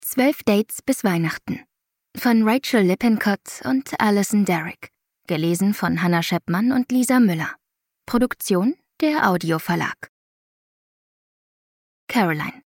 12 Dates bis Weihnachten von Rachel Lippincott und Alison Derrick. Gelesen von Hannah Scheppmann und Lisa Müller. Produktion der Audioverlag. Caroline.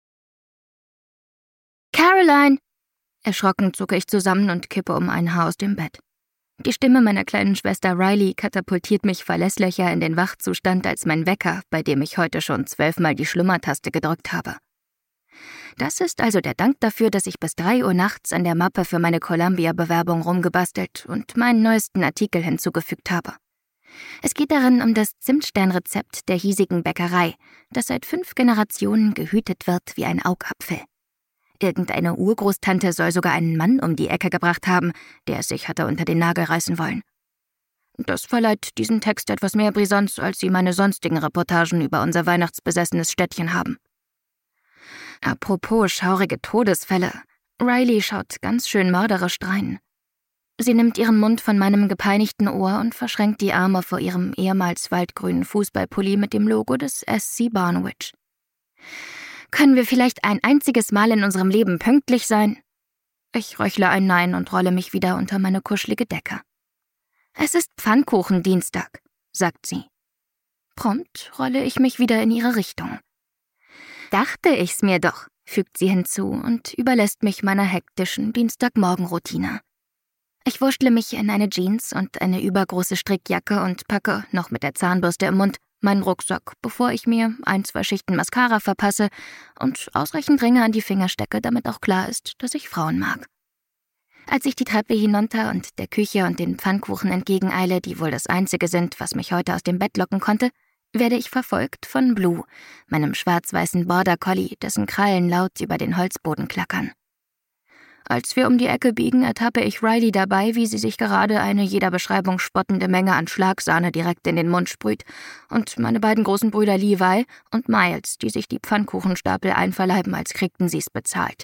Caroline! Erschrocken zucke ich zusammen und kippe um ein Haar aus dem Bett. Die Stimme meiner kleinen Schwester Riley katapultiert mich verlässlicher in den Wachzustand als mein Wecker, bei dem ich heute schon 12-mal die Schlummertaste gedrückt habe. Das ist also der Dank dafür, dass ich bis 3 Uhr nachts an der Mappe für meine Columbia-Bewerbung rumgebastelt und meinen neuesten Artikel hinzugefügt habe. Es geht darin um das Zimtsternrezept der hiesigen Bäckerei, das seit 5 Generationen gehütet wird wie ein Augapfel. Irgendeine Urgroßtante soll sogar einen Mann um die Ecke gebracht haben, der es sich hatte unter den Nagel reißen wollen. Das verleiht diesem Text etwas mehr Brisanz, als sie meine sonstigen Reportagen über unser weihnachtsbesessenes Städtchen haben. Apropos schaurige Todesfälle, Riley schaut ganz schön mörderisch drein. Sie nimmt ihren Mund von meinem gepeinigten Ohr und verschränkt die Arme vor ihrem ehemals waldgrünen Fußballpulli mit dem Logo des SC Barnwich. Können wir vielleicht ein einziges Mal in unserem Leben pünktlich sein? Ich röchle ein Nein und rolle mich wieder unter meine kuschelige Decke. Es ist Pfannkuchendienstag, sagt sie. Prompt rolle ich mich wieder in ihre Richtung. Dachte ich's mir doch, fügt sie hinzu und überlässt mich meiner hektischen Dienstagmorgenroutine. Ich wurschtle mich in eine Jeans und eine übergroße Strickjacke und packe, noch mit der Zahnbürste im Mund, meinen Rucksack, bevor ich mir 1-2 Schichten Mascara verpasse und ausreichend Ringe an die Finger stecke, damit auch klar ist, dass ich Frauen mag. Als ich die Treppe hinunter und der Küche und den Pfannkuchen entgegeneile, die wohl das Einzige sind, was mich heute aus dem Bett locken konnte, werde ich verfolgt von Blue, meinem schwarz-weißen Border Collie, dessen Krallen laut über den Holzboden klackern. Als wir um die Ecke biegen, ertappe ich Riley dabei, wie sie sich gerade eine jeder Beschreibung spottende Menge an Schlagsahne direkt in den Mund sprüht, und meine beiden großen Brüder Levi und Miles, die sich die Pfannkuchenstapel einverleiben, als kriegten sie's bezahlt.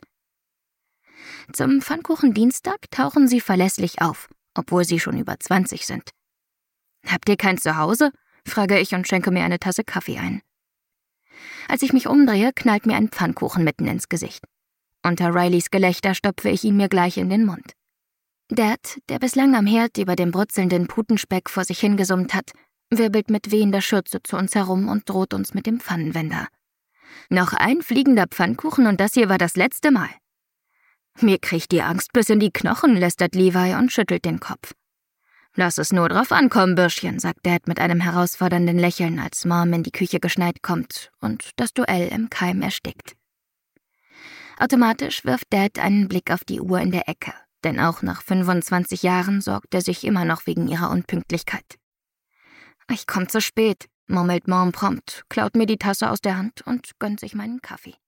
Zum Pfannkuchendienstag tauchen sie verlässlich auf, obwohl sie schon über 20 sind. »Habt ihr kein Zuhause?« frage ich und schenke mir eine Tasse Kaffee ein. Als ich mich umdrehe, knallt mir ein Pfannkuchen mitten ins Gesicht. Unter Rileys Gelächter stopfe ich ihn mir gleich in den Mund. Dad, der bislang am Herd über dem brutzelnden Putenspeck vor sich hingesummt hat, wirbelt mit wehender Schürze zu uns herum und droht uns mit dem Pfannenwender. »Noch ein fliegender Pfannkuchen und das hier war das letzte Mal.« »Mir kriecht die Angst bis in die Knochen«, lästert Levi und schüttelt den Kopf. »Lass es nur drauf ankommen, Bürschchen«, sagt Dad mit einem herausfordernden Lächeln, als Mom in die Küche geschneit kommt und das Duell im Keim erstickt. Automatisch wirft Dad einen Blick auf die Uhr in der Ecke, denn auch nach 25 Jahren sorgt er sich immer noch wegen ihrer Unpünktlichkeit. »Ich komm zu spät«, murmelt Mom prompt, klaut mir die Tasse aus der Hand und gönnt sich meinen Kaffee.